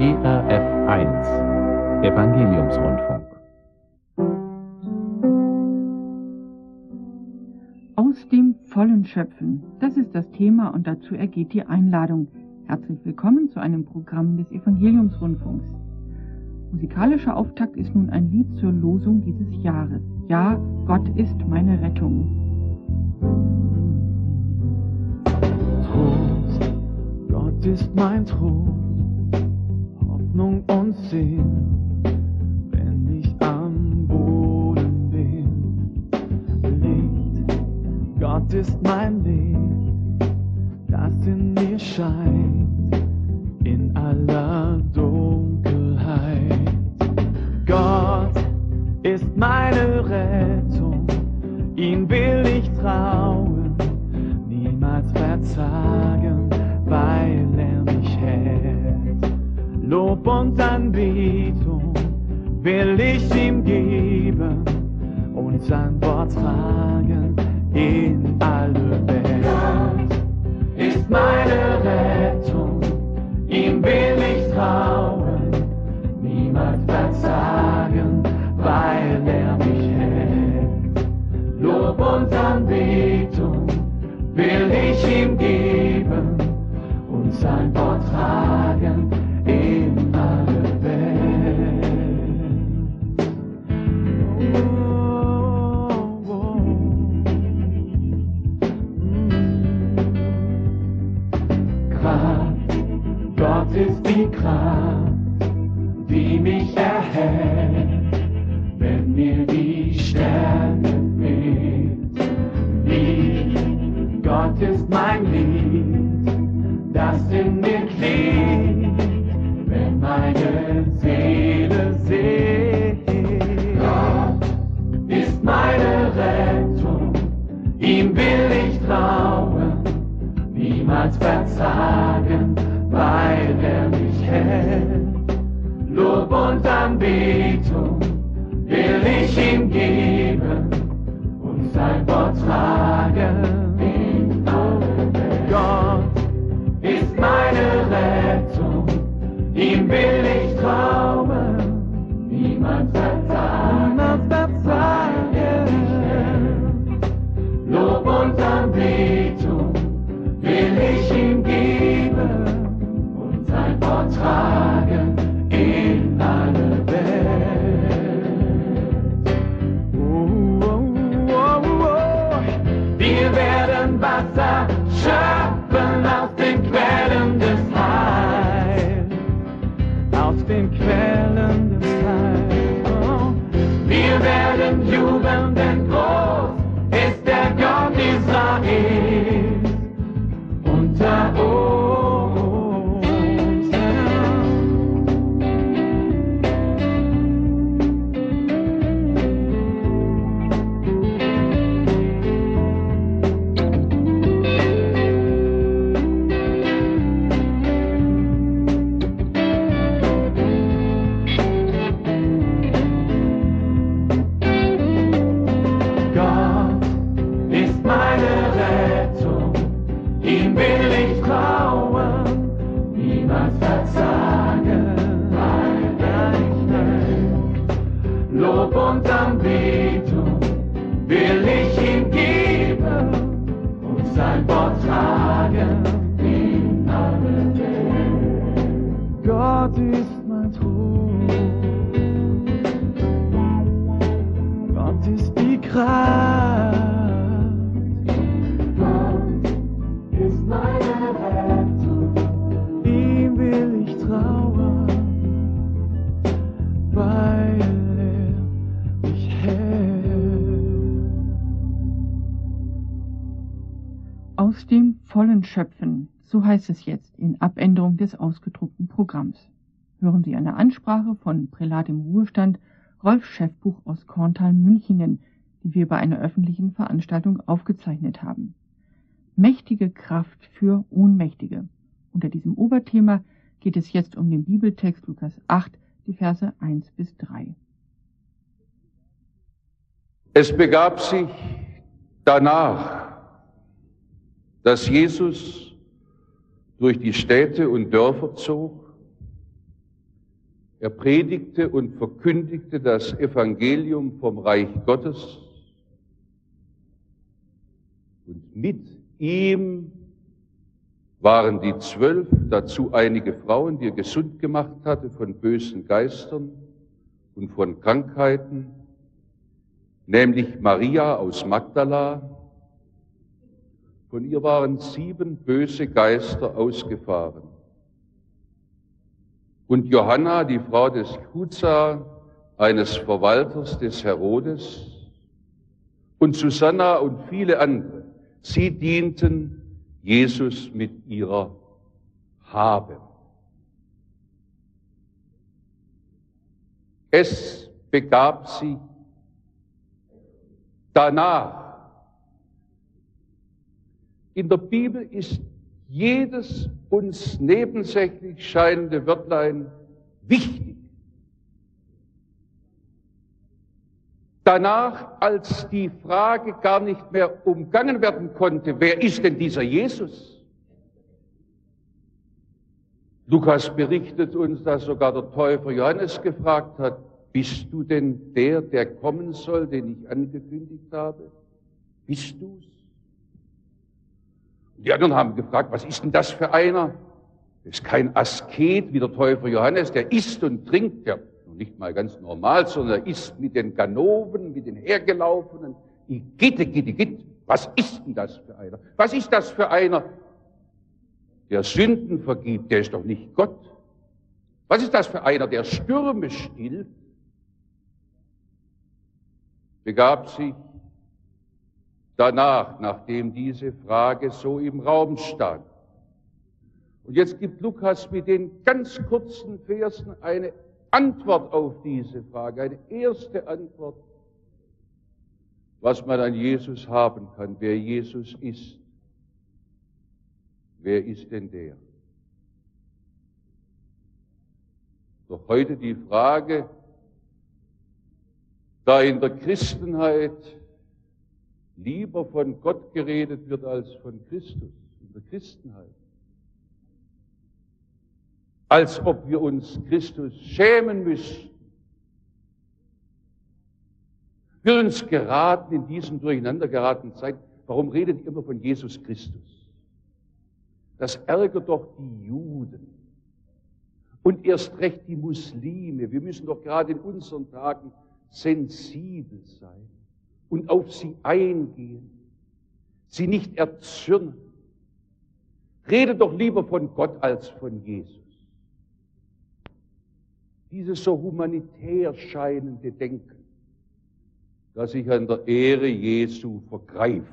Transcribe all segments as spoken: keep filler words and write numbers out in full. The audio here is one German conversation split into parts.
E R F eins Evangeliumsrundfunk. Aus dem vollen Schöpfen, das ist das Thema und dazu ergeht die Einladung. Herzlich willkommen zu einem Programm des Evangeliumsrundfunks. Musikalischer Auftakt ist nun ein Lied zur Losung dieses Jahres. Ja, Gott ist meine Rettung. Trost, Gott ist mein Trost, Hoffnung und Sinn, wenn ich am Boden bin. Licht, Gott ist mein Licht, das in mir scheint, in aller Dunkelheit. Gott ist meine Rettung, ihn will ich trauen, niemals verzagen, weil er mich hält. Lob und Anbetung will ich ihm geben und sein Wort tragen in alle Welt. Gott ist meine Rettung, ihm will ich trauen, niemals verzagen, weil er mich hält. Lob und Anbetung will ich ihm geben und sein Wort tragen in alle Welt. Oh, oh, mm. Kraft, Gott ist die Kraft, die mich erhält, wenn mir die Sterne fehlt. Lied, Gott ist mein Lied, das in mir klingt, wenn meine Seele singt. Gott ist meine Rettung, ihm will ich trauen, niemals verzagen, weil er mich hält. Lob und Anbetung will ich ihm geben und sein Wort tragen in alle Welt. Gott ist meine Rettung, ihm will ich trauen, niemals verzagen, niemals verzagen. Lob und Anbetung will ich ihm geben und sein Wort tragen in alle Welt. Oh, oh, oh, oh. Wir werden Wasser schöpfen aus den Quellen des Heils, aus den Quellen des Heils. Oh. Wir werden jubeln, denn groß ist der Gott Israels unter uns. Aus dem vollen Schöpfen, so heißt es jetzt in Abänderung des ausgedruckten Programms. Hören Sie eine Ansprache von Prälat im Ruhestand Rolf Schäffbuch aus Korntal-Münchingen, die wir bei einer öffentlichen Veranstaltung aufgezeichnet haben. Mächtige Kraft für Ohnmächtige. Unter diesem Oberthema geht es jetzt um den Bibeltext Lukas acht, die Verse eins bis drei. Es begab sich danach, dass Jesus durch die Städte und Dörfer zog Er predigte und verkündigte das Evangelium vom Reich Gottes und mit ihm waren die Zwölf, dazu einige Frauen, die er gesund gemacht hatte von bösen Geistern und von Krankheiten, nämlich Maria aus Magdala. Von ihr waren sieben böse Geister ausgefahren. Und Johanna, die Frau des Chuza, eines Verwalters des Herodes, und Susanna und viele andere, sie dienten Jesus mit ihrer Habe. Es begab sich danach. In der Bibel ist jedes uns nebensächlich scheinende Wörtlein wichtig. Danach, als die Frage gar nicht mehr umgangen werden konnte, wer ist denn dieser Jesus? Lukas berichtet uns, dass sogar der Täufer Johannes gefragt hat, bist du denn der, der kommen soll, den ich angekündigt habe? Bist du's? Die anderen haben gefragt, was ist denn das für einer? Das ist kein Asket wie der Täufer Johannes, der isst und trinkt, der nicht mal ganz normal, sondern er isst mit den Ganoven, mit den Hergelaufenen. Igitt, gitt, gitt. Was ist denn das für einer? Was ist das für einer, der Sünden vergibt? Der ist doch nicht Gott. Was ist das für einer, der Stürme stillt? Begab sich danach, nachdem diese Frage so im Raum stand. Und jetzt gibt Lukas mit den ganz kurzen Versen eine Antwort auf diese Frage, eine erste Antwort, was man an Jesus haben kann, wer Jesus ist. Wer ist denn der? Doch heute die Frage, da in der Christenheit lieber von Gott geredet wird als von Christus, in der Christenheit. Als ob wir uns Christus schämen müssten. Wir uns geraten in diesem durcheinander geratenen Zeit, warum redet ihr immer von Jesus Christus? Das ärgert doch die Juden und erst recht die Muslime. Wir müssen doch gerade in unseren Tagen sensibel sein und auf sie eingehen, sie nicht erzürnen. Redet doch lieber von Gott als von Jesus. Dieses so humanitär scheinende Denken, das sich an der Ehre Jesu vergreift,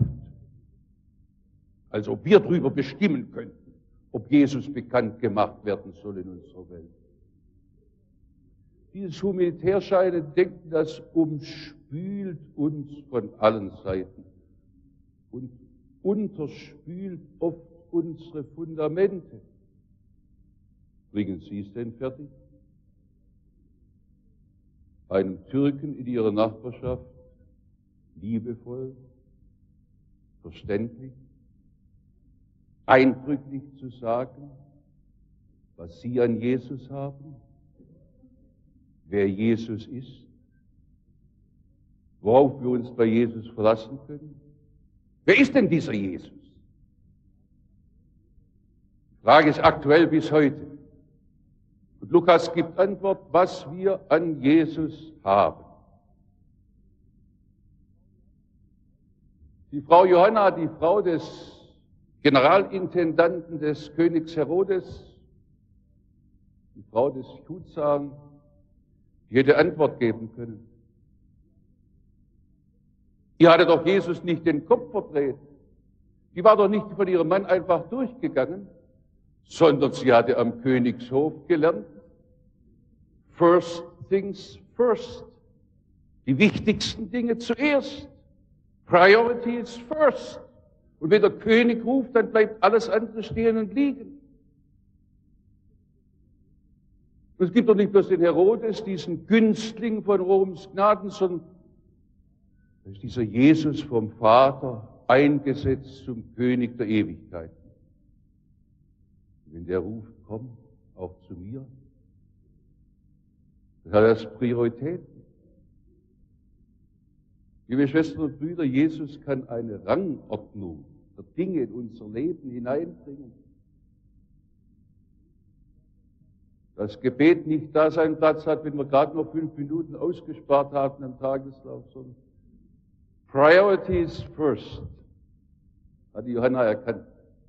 als ob wir darüber bestimmen könnten, ob Jesus bekannt gemacht werden soll in unserer Welt. Dieses humanitär scheinende Denken, das umspült uns von allen Seiten und unterspült oft unsere Fundamente. Bringen Sie es denn fertig? Einem Türken in ihrer Nachbarschaft liebevoll, verständlich, eindrücklich zu sagen, was sie an Jesus haben, wer Jesus ist, worauf wir uns bei Jesus verlassen können. Wer ist denn dieser Jesus? Die Frage ist aktuell bis heute. Und Lukas gibt Antwort, was wir an Jesus haben. Die Frau Johanna, die Frau des Generalintendanten des Königs Herodes, die Frau des Chuza, die hätte Antwort geben können. Die hatte doch Jesus nicht den Kopf verdreht. Die war doch nicht von ihrem Mann einfach durchgegangen, sondern sie hatte am Königshof gelernt, first things first. Die wichtigsten Dinge zuerst. Priority is first. Und wenn der König ruft, dann bleibt alles andere stehen und liegen. Und es gibt doch nicht bloß den Herodes, diesen Günstling von Roms Gnaden, sondern da ist dieser Jesus vom Vater eingesetzt zum König der Ewigkeit. Wenn der ruft, komm auch zu mir. Das hat erst Prioritäten. Liebe Schwestern und Brüder, Jesus kann eine Rangordnung der Dinge in unser Leben hineinbringen. Das Gebet nicht da seinen Platz hat, wenn wir gerade noch fünf Minuten ausgespart haben im Tageslauf, sondern Priorities first, hat die Johanna erkannt.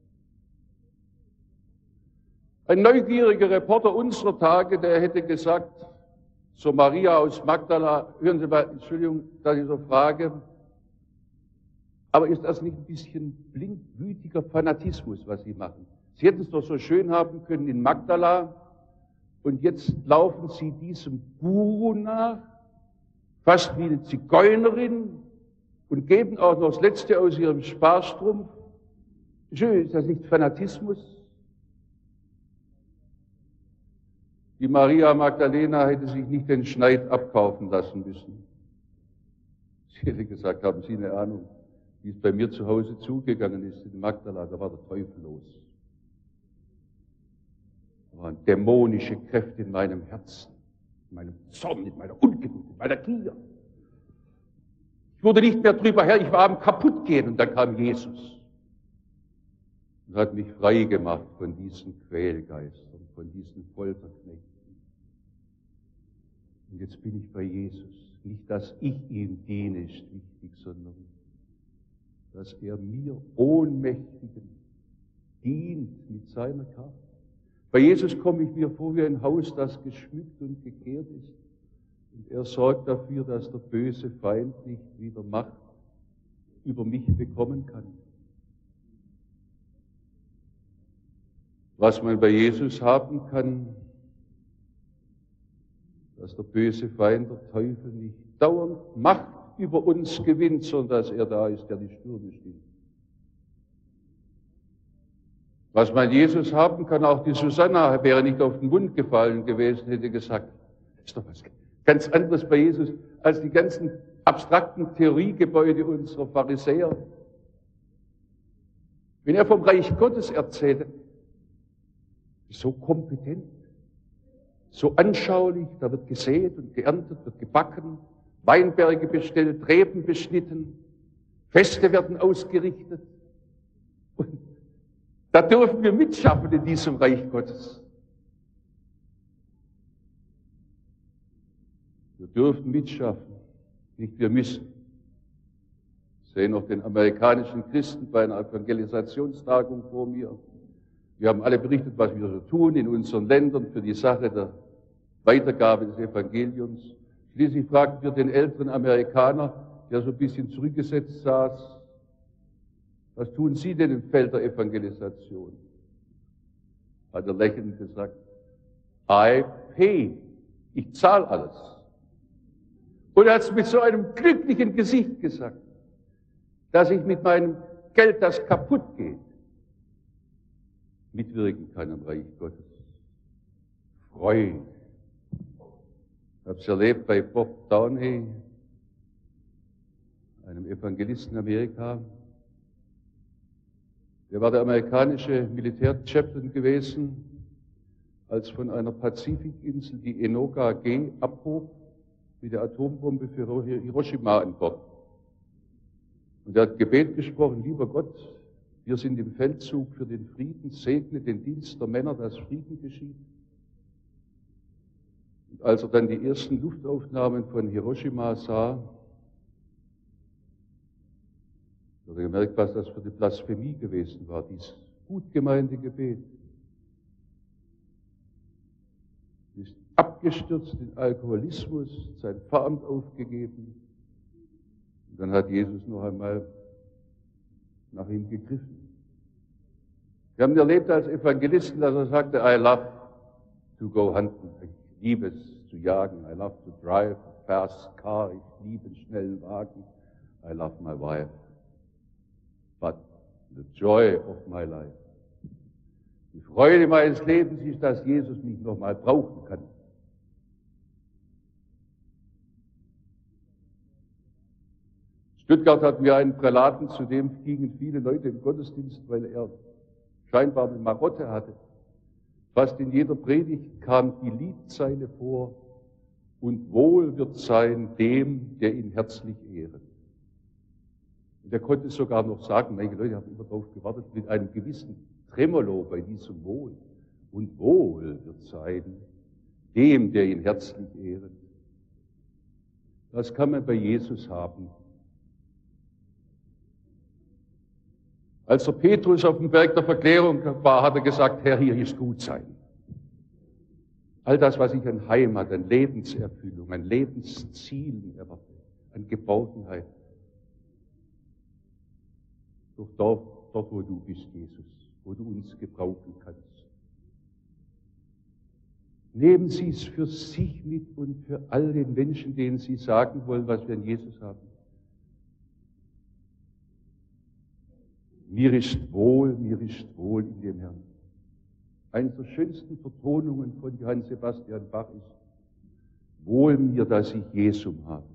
Ein neugieriger Reporter unserer Tage, der hätte gesagt, zur Maria aus Magdala, hören Sie mal, Entschuldigung, dass ich so frage, aber ist das nicht ein bisschen blindwütiger Fanatismus, was Sie machen? Sie hätten es doch so schön haben können in Magdala und jetzt laufen Sie diesem Guru nach, fast wie eine Zigeunerin und geben auch noch das Letzte aus Ihrem Sparstrumpf. Schön, ist das nicht Fanatismus? Die Maria Magdalena hätte sich nicht den Schneid abkaufen lassen müssen. Sie hätte gesagt, haben Sie eine Ahnung, wie es bei mir zu Hause zugegangen ist in Magdala, da war der Teufel los. Da waren dämonische Kräfte in meinem Herzen, in meinem Zorn, in meiner Ungeduld, in meiner Gier. Ich wurde nicht mehr drüber her, ich war am Kaputtgehen und dann kam Jesus und hat mich frei gemacht von diesen Quälgeistern, von diesen Folterknechten. Und jetzt bin ich bei Jesus. Nicht, dass ich ihm diene, ist wichtig, sondern dass er mir Ohnmächtigen dient mit seiner Kraft. Bei Jesus komme ich mir vor wie ein Haus, das geschmückt und gekehrt ist. Und er sorgt dafür, dass der böse Feind nicht wieder Macht über mich bekommen kann. Was man bei Jesus haben kann, dass der böse Feind, der Teufel, nicht dauernd Macht über uns gewinnt, sondern dass er da ist, der die Stürme stillt. Was man Jesus haben kann, auch die Susanna wäre nicht auf den Mund gefallen gewesen, hätte gesagt, das ist doch was ganz anderes bei Jesus als die ganzen abstrakten Theoriegebäude unserer Pharisäer. Wenn er vom Reich Gottes erzählte, so kompetent, so anschaulich, da wird gesät und geerntet, wird gebacken, Weinberge bestellt, Reben beschnitten, Feste werden ausgerichtet. Und da dürfen wir mitschaffen in diesem Reich Gottes. Wir dürfen mitschaffen, nicht wir müssen. Ich sehe noch den amerikanischen Christen bei einer Evangelisationstagung vor mir. Wir haben alle berichtet, was wir so tun in unseren Ländern für die Sache der Weitergabe des Evangeliums. Schließlich fragten wir den älteren Amerikaner, der so ein bisschen zurückgesetzt saß, was tun Sie denn im Feld der Evangelisation? Hat er lächelnd gesagt, I pay, ich zahle alles. Und er hat es mit so einem glücklichen Gesicht gesagt, dass ich mit meinem Geld, das kaputt geht, mitwirken kann am Reich Gottes. Freude. Ich habe es erlebt bei Bob Downey, einem Evangelisten in Amerika. Der war der amerikanische Militärchaplain gewesen, als von einer Pazifikinsel die Enola Gay abhob mit der Atombombe für Hiroshima an Bord. Und er hat Gebet gesprochen, lieber Gott, wir sind im Feldzug für den Frieden, segne den Dienst der Männer, dass Frieden geschieht. Und als er dann die ersten Luftaufnahmen von Hiroshima sah, hat er gemerkt, was das für eine Blasphemie gewesen war, dieses gut gemeinte Gebet. Er ist abgestürzt in Alkoholismus, sein Pfarramt aufgegeben. Und dann hat Jesus noch einmal nach ihm gegriffen. Wir haben erlebt als Evangelisten, dass er sagte, I love to go hunting. Ich liebe es zu jagen. I love to drive a fast car. Ich liebe einen schnellen Wagen. I love my wife. But the joy of my life. Die Freude meines Lebens ist, dass Jesus mich nochmal brauchen kann. Stuttgart hatten wir einen Prälaten, zu dem gingen viele Leute im Gottesdienst, weil er scheinbar eine Marotte hatte. Fast in jeder Predigt kam die Liedzeile vor, und wohl wird sein dem, der ihn herzlich ehret. Und er konnte sogar noch sagen, meine Leute haben immer darauf gewartet, mit einem gewissen Tremolo bei diesem Wohl. Und wohl wird sein dem, der ihn herzlich ehret. Das kann man bei Jesus haben. Als der Petrus auf dem Berg der Verklärung war, hat er gesagt, Herr, hier ist gut sein. All das, was ich an Heimat, an Lebenserfüllung, an Lebenszielen erwarte, an Geborgenheit. Doch dort, dort, wo du bist, Jesus, wo du uns gebrauchen kannst. Nehmen Sie es für sich mit und für all den Menschen, denen Sie sagen wollen, was wir an Jesus haben. Mir ist wohl, mir ist wohl in dem Herrn. Eine der schönsten Vertonungen von Johann Sebastian Bach ist, wohl mir, dass ich Jesum habe.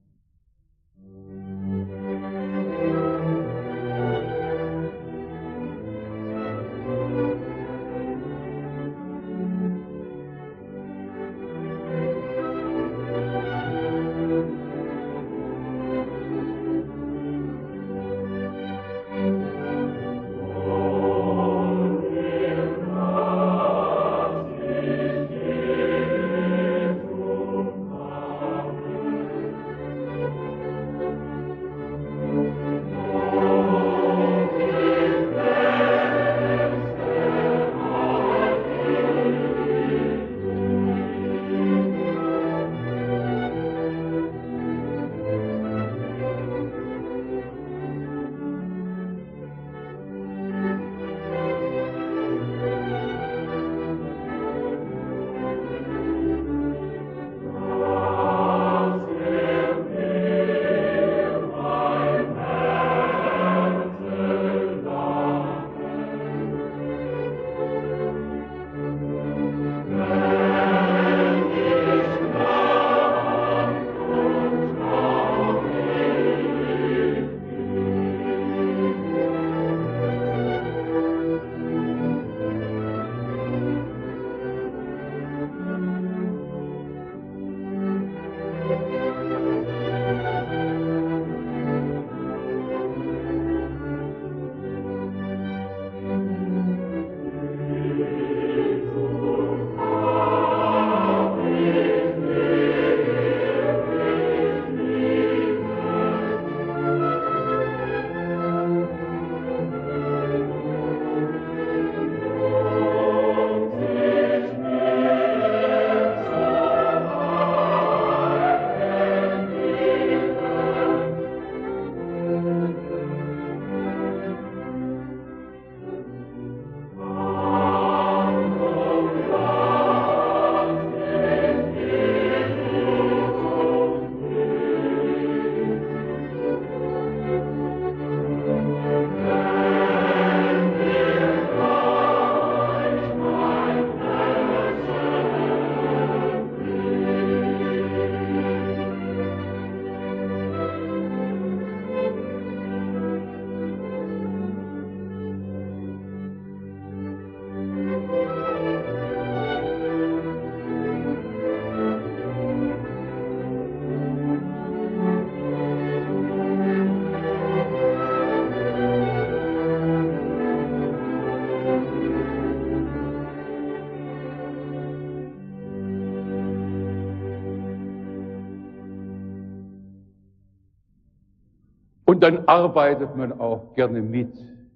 Und dann arbeitet man auch gerne mit,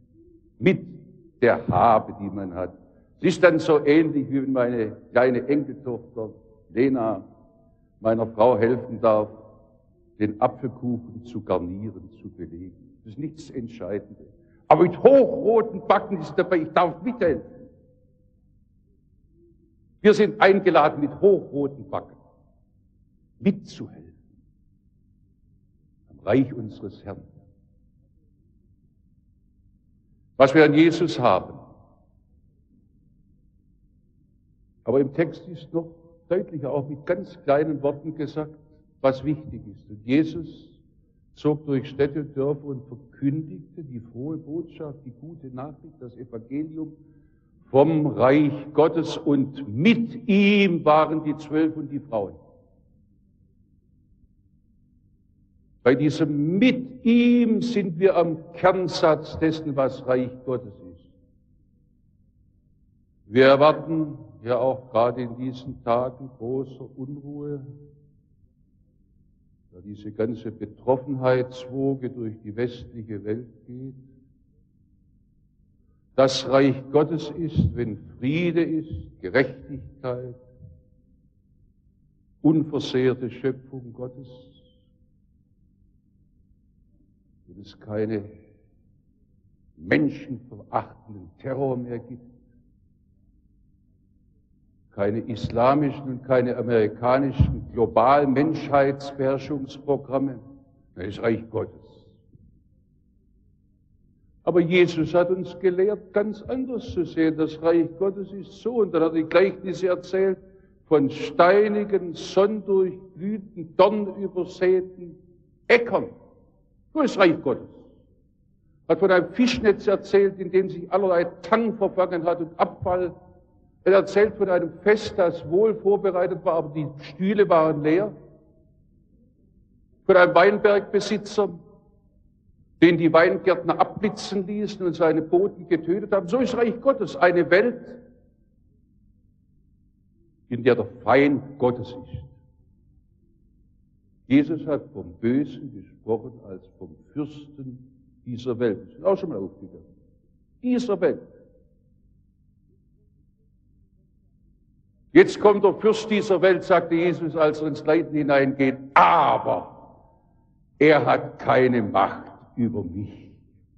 mit der Habe, die man hat. Es ist dann so ähnlich, wie wenn meine kleine Enkeltochter Lena meiner Frau helfen darf, den Apfelkuchen zu garnieren, zu belegen. Das ist nichts Entscheidendes. Aber mit hochroten Backen ist dabei, ich darf mithelfen. Wir sind eingeladen, mit hochroten Backen mitzuhelfen. Am Reich unseres Herrn. Was wir an Jesus haben. Aber im Text ist noch deutlicher, auch mit ganz kleinen Worten gesagt, was wichtig ist. Und Jesus zog durch Städte und Dörfer und verkündigte die frohe Botschaft, die gute Nachricht, das Evangelium vom Reich Gottes, und mit ihm waren die Zwölf und die Frauen. Bei diesem mit ihm sind wir am Kernsatz dessen, was Reich Gottes ist. Wir erwarten ja auch gerade in diesen Tagen großer Unruhe, da diese ganze Betroffenheitswoge durch die westliche Welt geht. Das Reich Gottes ist, wenn Friede ist, Gerechtigkeit, unversehrte Schöpfung Gottes, wenn es keine menschenverachtenden Terror mehr gibt, keine islamischen und keine amerikanischen globalen Menschheitsbeherrschungsprogramme, das ist Reich Gottes. Aber Jesus hat uns gelehrt, ganz anders zu sehen. Das Reich Gottes ist so. Und dann hat er die Gleichnisse erzählt von steinigen, sonndurchglühten, dornübersäten Äckern. So ist Reich Gottes. Er hat von einem Fischnetz erzählt, in dem sich allerlei Tang verfangen hat und Abfall. Er erzählt von einem Fest, das wohl vorbereitet war, aber die Stühle waren leer. Von einem Weinbergbesitzer, den die Weingärtner abblitzen ließen und seine Boten getötet haben. So ist Reich Gottes, eine Welt, in der der Feind Gottes ist. Jesus hat vom Bösen gesprochen als vom Fürsten dieser Welt. Das ist auch schon mal aufgegangen. Dieser Welt. Jetzt kommt der Fürst dieser Welt, sagte Jesus, als er ins Leiden hineingeht, aber er hat keine Macht über mich.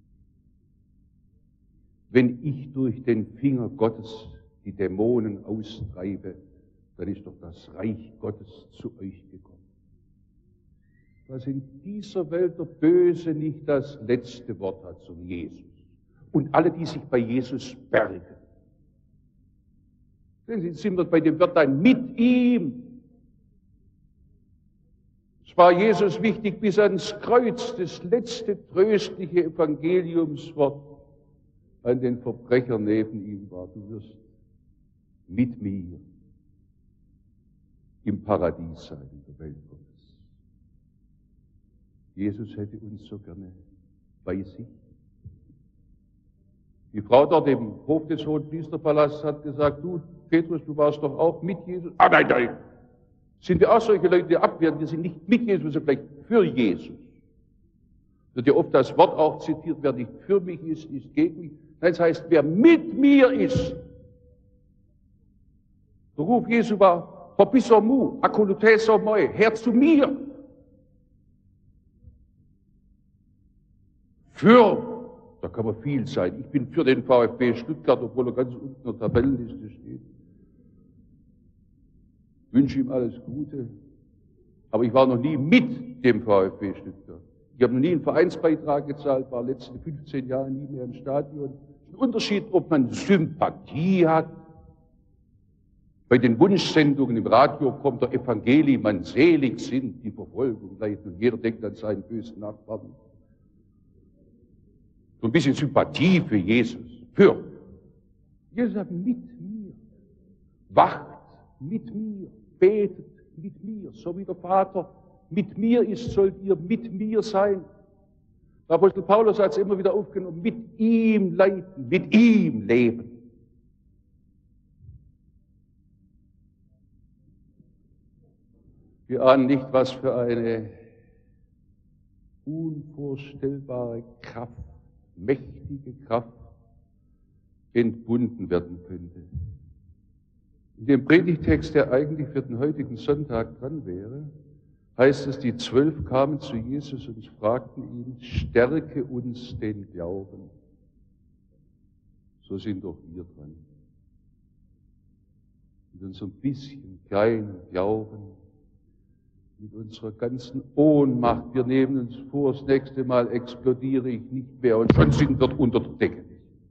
Wenn ich durch den Finger Gottes die Dämonen austreibe, dann ist doch das Reich Gottes zu euch gekommen. Dass in dieser Welt der Böse nicht das letzte Wort hat, sondern Jesus. Und alle, die sich bei Jesus bergen. Denn sie sind wir bei dem Wörtlein mit ihm. Es war Jesus wichtig bis ans Kreuz, das letzte tröstliche Evangeliumswort an den Verbrecher neben ihm war. Du wirst mit mir im Paradies sein, in der Welt Gottes. Jesus hätte uns so gerne bei sich. Die Frau dort im Hof des Hohenpriesterpalasts hat gesagt, du, Petrus, du warst doch auch mit Jesus. Ah, nein, nein. Sind wir auch solche Leute, die abwehren? Wir sind nicht mit Jesus, sondern vielleicht für Jesus. Wird ja oft das Wort auch zitiert, wer nicht für mich ist, ist gegen mich. Nein, das heißt, wer mit mir ist. Der Ruf Jesu war, Verbisser mu, akoluteser moi, her zu mir. Für, da kann man viel sein. Ich bin für den VfB Stuttgart, obwohl er ganz unten in der Tabellenliste steht. Ich wünsche ihm alles Gute. Aber ich war noch nie mit dem VfB Stuttgart. Ich habe noch nie einen Vereinsbeitrag gezahlt, war letzte fünfzehn Jahre nie mehr im Stadion. Ein Unterschied, ob man Sympathie hat. Bei den Wunschsendungen im Radio kommt der Evangelium, selig sind die Verfolgung leiden. Und jeder denkt an seinen bösen Nachbarn. So ein bisschen Sympathie für Jesus. Für. Jesus sagt, mit mir. Wacht mit mir. Betet mit mir. So wie der Vater mit mir ist, sollt ihr mit mir sein. Der Apostel Paulus hat es immer wieder aufgenommen. Mit ihm leiden. Mit ihm leben. Wir ahnen nicht, was für eine unvorstellbare Kraft, mächtige Kraft entbunden werden könnte. In dem Predigtext, der eigentlich für den heutigen Sonntag dran wäre, heißt es, die Zwölf kamen zu Jesus und fragten ihn, stärke uns den Glauben. So sind doch wir dran. Mit unserem bisschen kleinen Glauben, mit unserer ganzen Ohnmacht. Wir nehmen uns vor, das nächste Mal explodiere ich nicht mehr und schon sind wir unter der Decke.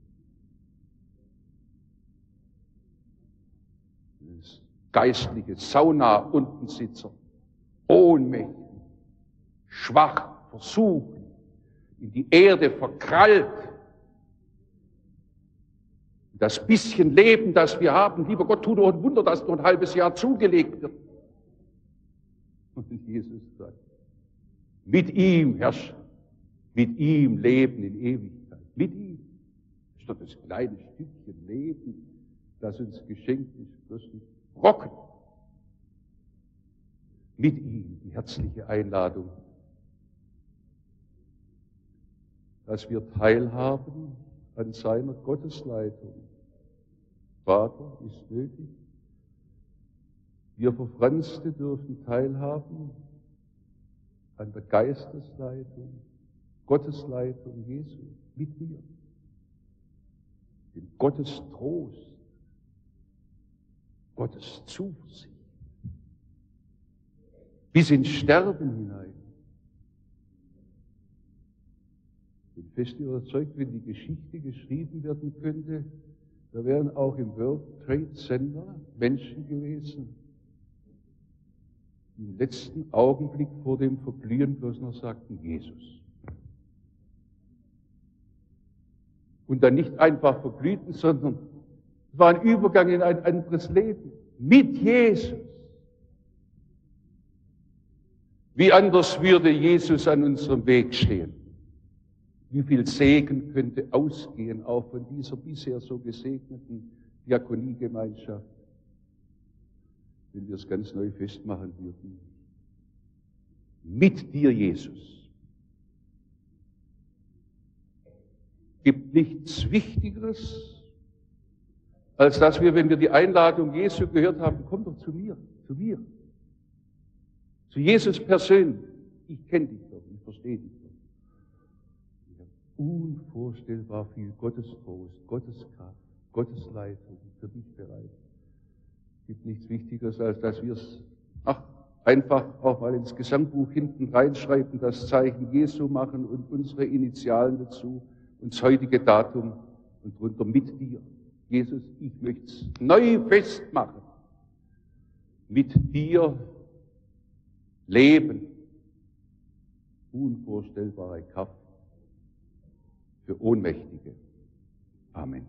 Das geistliche Sauna-Untensitzer, ohnmächtig, schwach, versuchen, in die Erde verkrallt. Das bisschen Leben, das wir haben, lieber Gott, tu doch ein Wunder, dass noch ein halbes Jahr zugelegt wird. Und Jesus sagt, mit ihm herrschen, mit ihm leben in Ewigkeit, mit ihm. Das ist doch das kleine Stückchen Leben, das uns geschenkt ist, bloß ein Brocken. Mit ihm die herzliche Einladung, dass wir teilhaben an seiner Gottesleitung. Vater ist nötig. Wir Verfranste dürfen teilhaben an der Geistesleitung, Gottesleitung Jesu mit mir. Dem Gottes Trost, Gottes Zuversicht. Bis ins Sterben hinein. Ich bin fest überzeugt, wenn die Geschichte geschrieben werden könnte, da wären auch im World Trade Center Menschen gewesen, die im letzten Augenblick vor dem Verglühen bloß noch sagten, Jesus. Und dann nicht einfach verglühten, sondern es war ein Übergang in ein anderes Leben. Mit Jesus. Wie anders würde Jesus an unserem Weg stehen? Wie viel Segen könnte ausgehen, auch von dieser bisher so gesegneten Diakoniegemeinschaft, wenn wir es ganz neu festmachen würden? Mit dir, Jesus. Gibt nichts Wichtigeres, als dass wir, wenn wir die Einladung Jesu gehört haben, komm doch zu mir, zu mir. Zu Jesus persönlich. Ich kenne dich doch, ich verstehe dich doch. Ich habe unvorstellbar viel Gottestrost, Gotteskraft, Gottesleitung für dich bereit. Es gibt nichts Wichtigeres, als dass wir es, ach, einfach auch mal ins Gesangbuch hinten reinschreiben, das Zeichen Jesu machen und unsere Initialen dazu und das heutige Datum und drunter mit dir. Jesus, ich möchte es neu festmachen. Mit dir Leben, unvorstellbare Kraft für Ohnmächtige. Amen.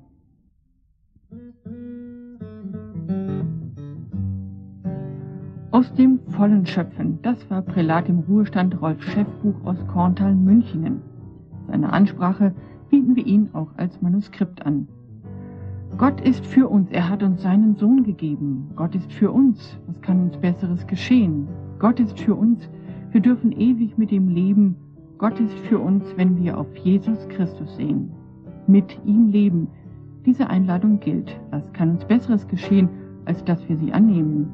Aus dem vollen Schöpfen, das war Prälat im Ruhestand Rolf Schäffbuch aus Korntal-Münchingen. Seine Ansprache bieten wir Ihnen auch als Manuskript an. Gott ist für uns, er hat uns seinen Sohn gegeben. Gott ist für uns, was kann uns Besseres geschehen? Gott ist für uns, wir dürfen ewig mit ihm leben. Gott ist für uns, wenn wir auf Jesus Christus sehen. Mit ihm leben. Diese Einladung gilt. Was kann uns Besseres geschehen, als dass wir sie annehmen?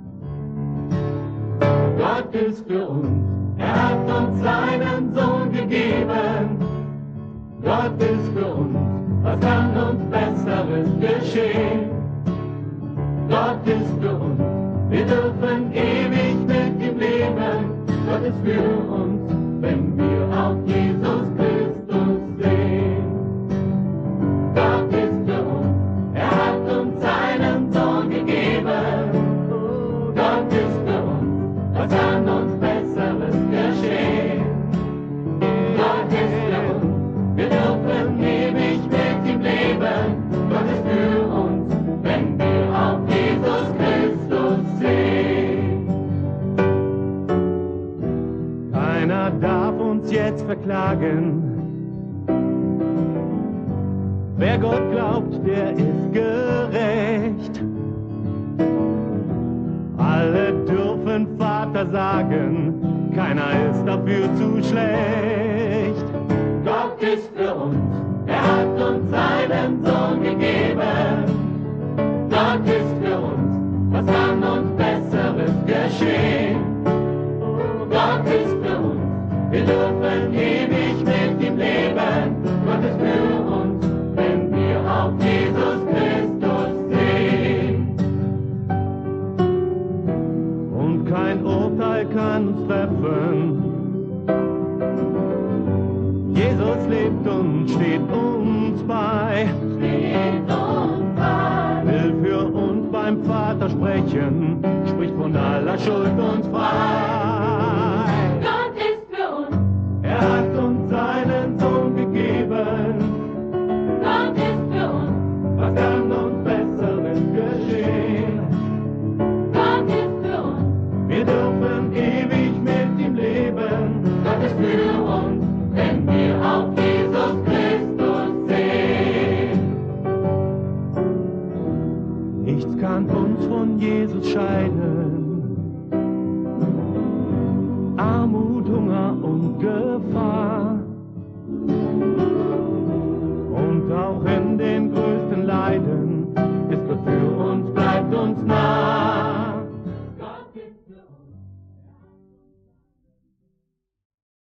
Gott ist für uns, er hat uns seinen Sohn gegeben. Gott ist für uns, was kann uns Besseres geschehen? Gott ist für uns, wir dürfen ewig mit ihm leben. Gott ist für uns, wenn wir auf Jesus Christus sehen. Gott ist für uns, er hat uns seinen Sohn gegeben. Gott ist für uns, was kann uns Besseres geschehen? Gott ist für uns, wir dürfen ewig mit ihm leben. Gott ist für uns, wenn wir auf Jesus Christus sehen. Keiner darf uns jetzt verklagen. Wer Gott glaubt, der ist gerecht. Alle dürfen Vater sagen, keiner ist dafür zu schlecht. Gott ist für uns, er hat uns seinen Sohn gegeben. Gott ist für uns, was kann uns Besseres geschehen? Gott ist für uns, wir dürfen ewig mit ihm leben. Gott ist für uns, wenn wir auf Jesus Christus sehen. Und kein Urteil kann uns treffen. Jesus lebt und steht uns bei. Steht uns bei. Will für uns beim Vater sprechen, spricht von aller Schuld uns frei.